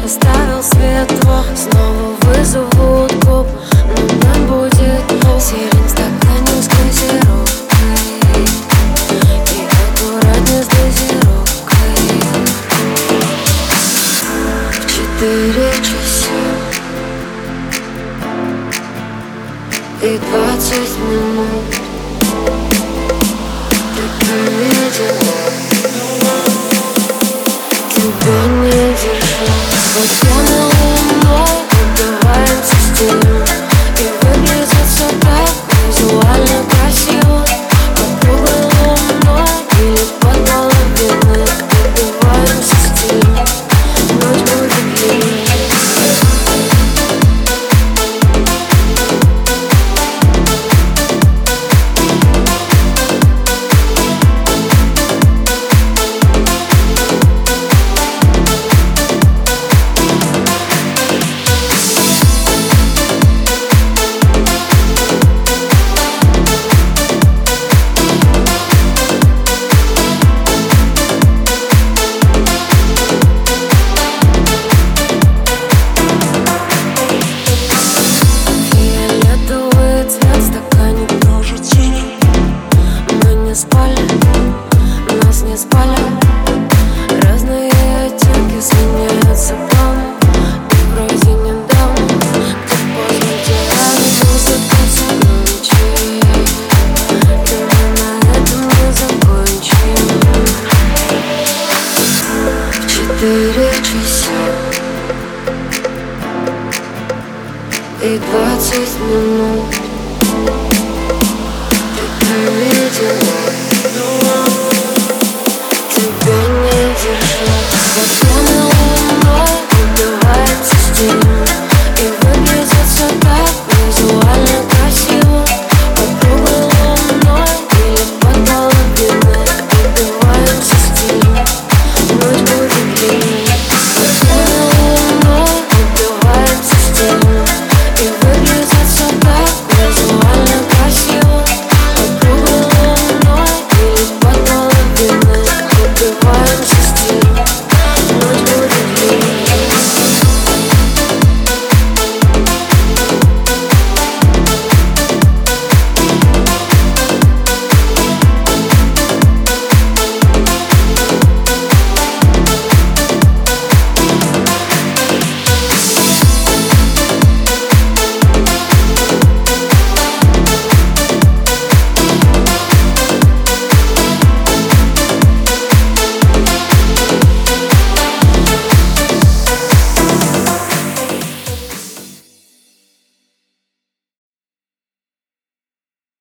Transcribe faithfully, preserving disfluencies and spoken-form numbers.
Поставил светло, снова вызову утку, но нам будет зелень в стакане с газировкой и аккуратно с дозировкой. В четыре часа и двадцать минут ты проведена, тебя не держу. Вот пьяной луной убиваемся стену, и выглядит все так визуально красиво. Под круглой луной или под половиной убиваемся стену, ночь будет длинной. Нас не спали, разные оттенки сменяются плавно. И вроде недавно, где поздно теряли музыку громче, и мы на этом не закончим. В четыре часа и двадцать минут ты проведена.